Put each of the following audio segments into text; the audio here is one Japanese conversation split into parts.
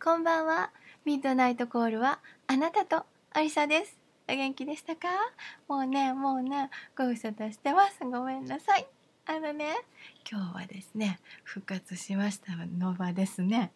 こんばんは。ミッドナイトコールはあなたとアリサです。お元気でしたか？もうねご無沙汰してます。ごめんなさい。今日はですね復活しましたの場ですね、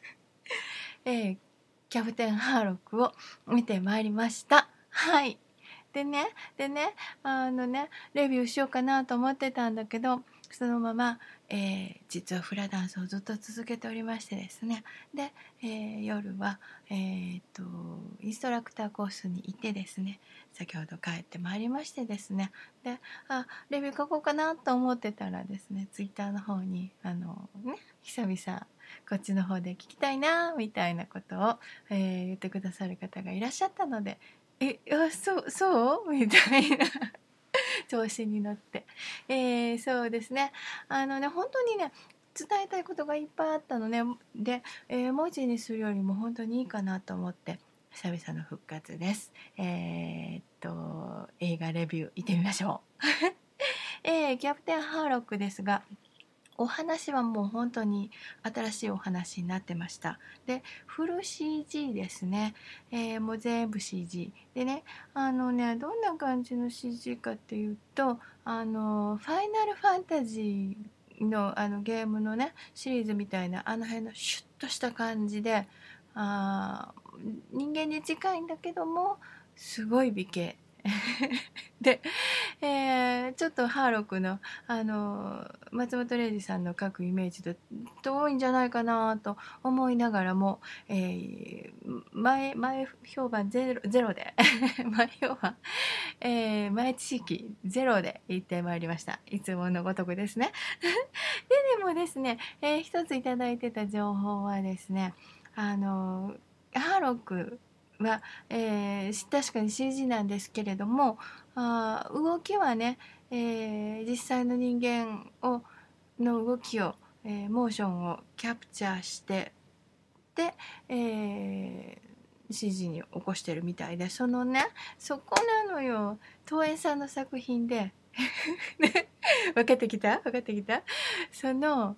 キャプテンハーロックを見てまいりました。はい。でねレビューしようかなと思ってたんだけど、そのまま、実はフラダンスをずっと続けておりましてですね。で、夜は、インストラクターコースにいてですね、先ほど帰ってまいりましてですね。で、レビュー書こうかなと思ってたらですね、ツイッターの方に久々こっちの方で聞きたいなみたいなことを、言ってくださる方がいらっしゃったので、そうみたいな調子に乗って、そうですね、本当にね伝えたいことがいっぱいあったのね。で、文字にするよりも本当にいいかなと思って久々の復活です。映画レビュー行ってみましょう。キャプテンハーロックですが、お話はもう本当に新しいお話になってました。で、フル CG ですね。もう全部 CG でね、どんな感じの CG かっていうと、ファイナルファンタジーのゲームのねシリーズみたいなあの辺のシュッとした感じで、人間に近いんだけどもすごい美形で、ちょっとハーロックの、松本零士さんの描くイメージと遠いんじゃないかなと思いながらも、前評判ゼロで前評判、前知識ゼロで行ってまいりました。いつものごとくですね。でもですね、一ついただいてた情報はですね、ハーロックは、確かに CG なんですけれども、動きはね、実際の人間の動きを、モーションをキャプチャーしてで、CG に起こしてるみたいで、そこなのよ。東映さんの作品で分かってきたその、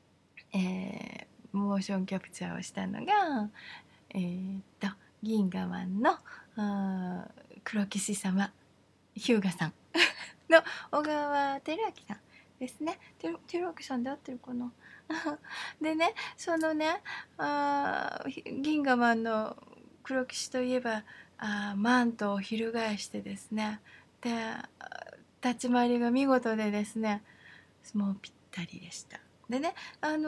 モーションキャプチャーをしたのが、銀河マンの黒騎士様日向さんの小川照明さんですね。照明さんで合ってるかなでね、銀河マンの黒騎士といえばマントを翻してですね、で立ち回りが見事でですね、もうぴったりでした。でね、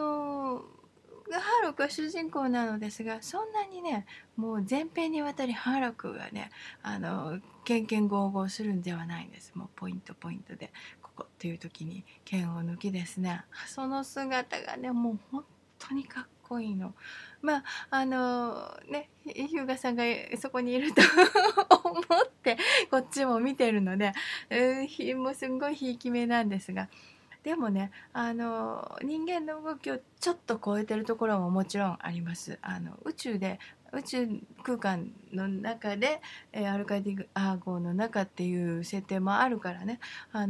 ハーロックは主人公なのですが、そんなにねもう全編にわたりハーロックがねケンケンゴーゴーするんではないんです。もうポイントでここっていう時に剣を抜きですね、その姿がねもう本当にかっこいいの。日向さんがそこにいると思ってこっちも見てるので、もうすごいひいき目なんですが、でもね人間の動きをちょっと超えてるところももちろんあります。宇宙空間の中で、アルカディア号の中っていう設定もあるからね、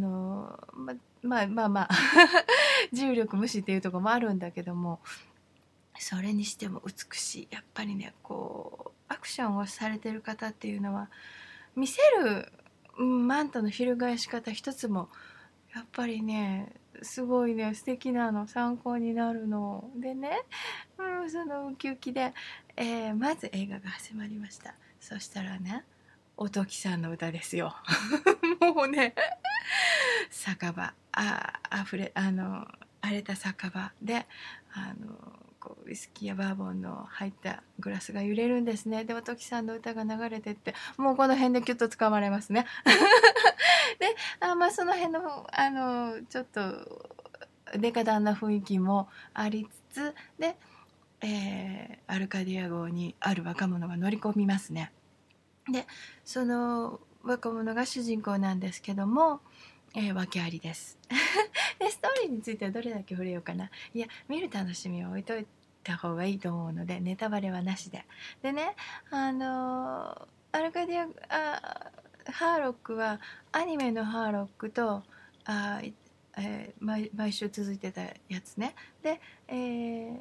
重力無視っていうところもあるんだけども、それにしても美しい。やっぱりねこうアクションをされてる方っていうのは見せる、マントの翻し方一つもやっぱりねすごいね素敵なの、参考になるのでね、そのウキウキで、まず映画が始まりました。そしたらねおときさんの歌ですよもうね酒場荒れた酒場でこうウイスキーやバーボンの入ったグラスが揺れるんですね。でおときさんの歌が流れてって、もうこの辺でキュッと掴まれますねでその辺のちょっとデカダンな雰囲気もありつつで、アルカディア号にある若者が乗り込みますね。でその若者が主人公なんですけども、訳ありですでストーリーについてはどれだけ触れようかな。いや見る楽しみを置いといた方がいいと思うのでネタバレはなしで。でねアルカディアハーロックはアニメのハーロックと毎週続いてたやつね。で、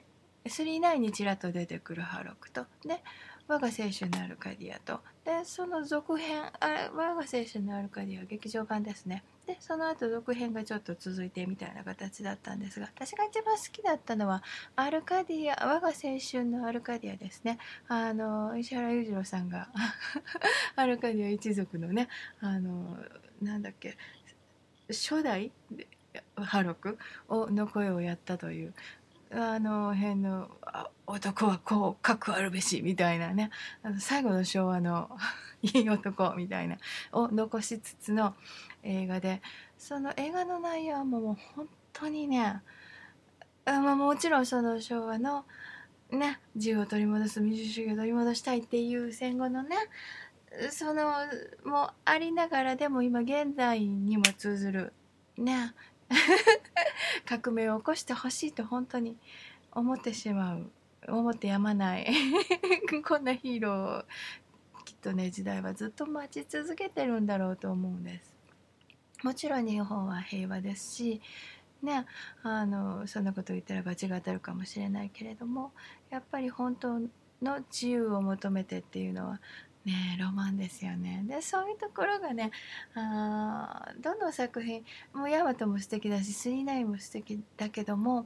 39にちらっと出てくるハーロックとで我が青春のアルカディアとでその続編我が青春のアルカディア劇場版ですね。でその後続編がちょっと続いてみたいな形だったんですが、私が一番好きだったのはアルカディア我が青春のアルカディアですね。石原裕次郎さんがアルカディア一族のねなんだっけ初代ハロクの声をやったという辺の男はこうかくあるべしみたいなね最後の昭和のいい男みたいなを残しつつの映画で、その映画の内容はもう本当にね、もちろんその昭和のね自由を取り戻す民主主義を取り戻したいっていう戦後のねそのもありながら、でも今現在にも通ずるね革命を起こしてほしいと本当に思ってしまう、思ってやまないこんなヒーローをきっとね時代はずっと待ち続けてるんだろうと思うんです。もちろん日本は平和ですしね、そんなこと言ったら罰が当たるかもしれないけれども、やっぱり本当の自由を求めてっていうのはねロマンですよね。でそういうところがねどの作品もヤマトも素敵だし39も素敵だけども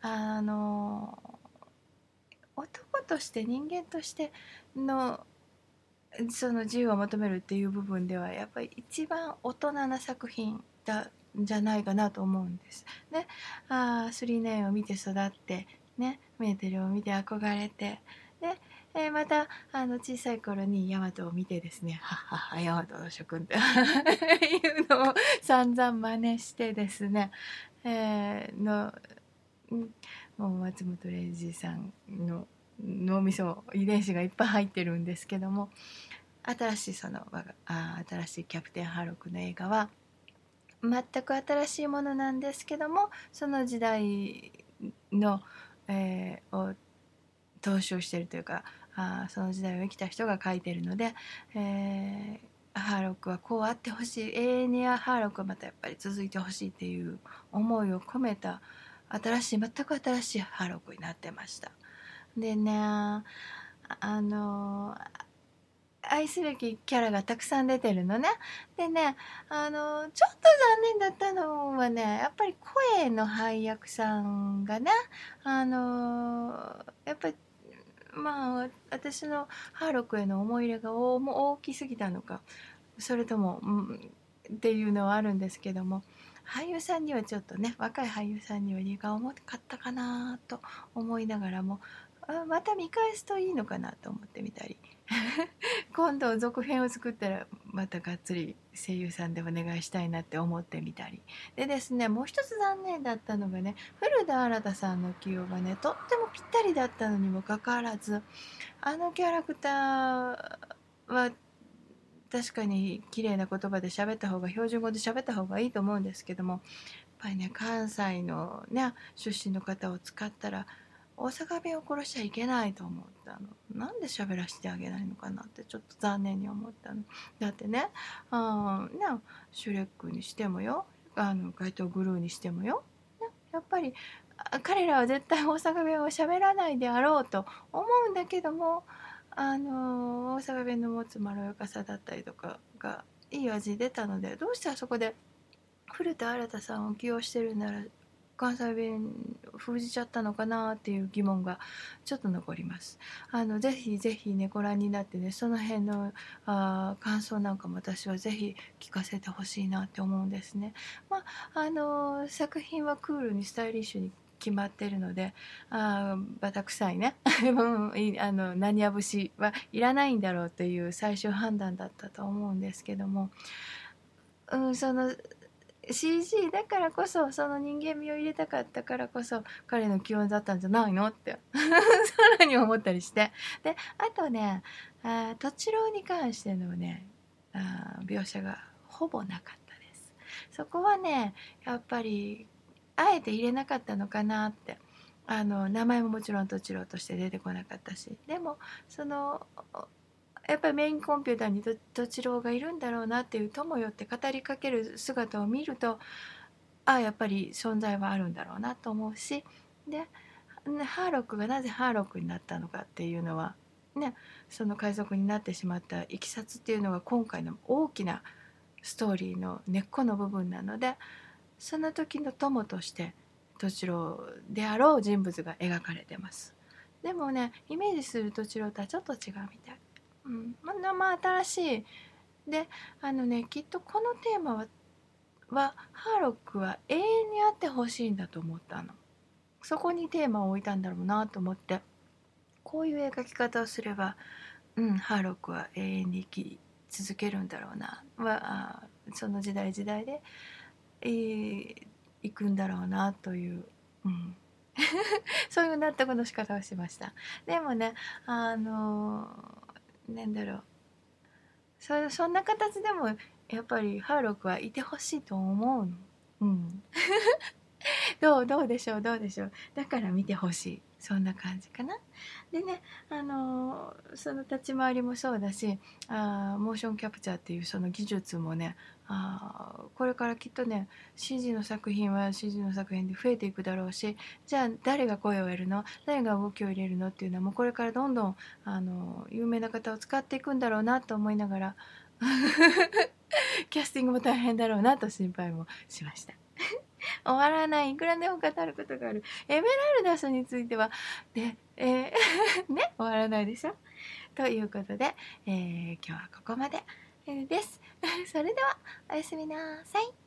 男として人間としてのその自由を求めるっていう部分ではやっぱり一番大人な作品じゃないかなと思うんです。で39を見て育ってねメーテルを見て憧れてで、また小さい頃にヤマトを見てですねはっはっはヤマトの諸君っていうのを散々真似してですね、もう松本零士さんの脳みそ遺伝子がいっぱい入ってるんですけども、新しい新しいキャプテンハーロックの映画は全く新しいものなんですけども、その時代の、を踏襲しているというかその時代を生きた人が書いているので、ハーロックはこうあってほしい、永遠にハーロックはまたやっぱり続いてほしいっていう思いを込めた全く新しいハーロックになってました。でね愛すべきキャラがたくさん出てるのね。でねちょっと残念だったのはねやっぱり声の配役さんがねやっぱり私のハーロックへの思い入れが大きすぎたのかそれとも、っていうのはあるんですけども、俳優さんにはちょっとね若い俳優さんには荷が重かったかなと思いながらもまた見返すといいのかなと思ってみたり今度続編を作ったらまたがっつり声優さんでお願いしたいなって思ってみたりでですね、もう一つ残念だったのがね古田新太さんの起用がねとってもぴったりだったのにもかかわらずキャラクターは確かに綺麗な言葉で喋った方が標準語で喋った方がいいと思うんですけども、やっぱりね関西のね出身の方を使ったら大阪弁を殺しちゃいけないと思ったの。なんで喋らせてあげないのかなってちょっと残念に思ったの。だってねシュレックにしてもよ怪盗グルーにしてもよ、やっぱり彼らは絶対大阪弁を喋らないであろうと思うんだけども大阪弁の持つまろやかさだったりとかがいい味出たので、どうしてあそこで古田新太さんを起用してるなら関西弁封じちゃったのかなっていう疑問がちょっと残ります。ぜひぜひねご覧になってねその辺の感想なんかも私はぜひ聞かせてほしいなって思うんですね。作品はクールにスタイリッシュに決まってるのでバタ臭いね何や節はいらないんだろうという最終判断だったと思うんですけども、そのCG だからこそその人間味を入れたかったからこそ彼の起用だったんじゃないのってさらに思ったりして、であとね敏郎に関してのね描写がほぼなかったです。そこはねやっぱりあえて入れなかったのかなって。名前ももちろん敏郎として出てこなかったし、でもそのやっぱりメインコンピューターに敏郎がいるんだろうなっていう友よって語りかける姿を見るとやっぱり存在はあるんだろうなと思うし、でハーロックがなぜハーロックになったのかっていうのはね、その海賊になってしまったいきさつっていうのが今回の大きなストーリーの根っこの部分なので、その時の友として敏郎であろう人物が描かれてます。でもね、イメージする敏郎とはちょっと違うみたい。まあ新しい。で、きっとこのテーマはハーロックは永遠にあってほしいんだと思ったの。そこにテーマを置いたんだろうなと思って、こういう描き方をすれば、ハーロックは永遠に生き続けるんだろうなは、その時代時代で、行くんだろうなという、そういう納得の仕方をしました。でもね、なんだろう、そんな形でもやっぱりハーロックはいてほしいと思うの。どうでしょう、どうでしょう。だから見てほしい、そんな感じかな。でね、その立ち回りもそうだし、モーションキャプチャーっていうその技術もね、これからきっとね CG の作品は CG の作品で増えていくだろうし、じゃあ誰が声をやるの、誰が動きを入れるのっていうのはもうこれからどんどん有名な方を使っていくんだろうなと思いながらキャスティングも大変だろうなと心配もしました。終わらない、いくらでも語ることがあるエメラルダスについてはで、ね、終わらないでしょ。ということで、今日はここまでです。それではおやすみなさい。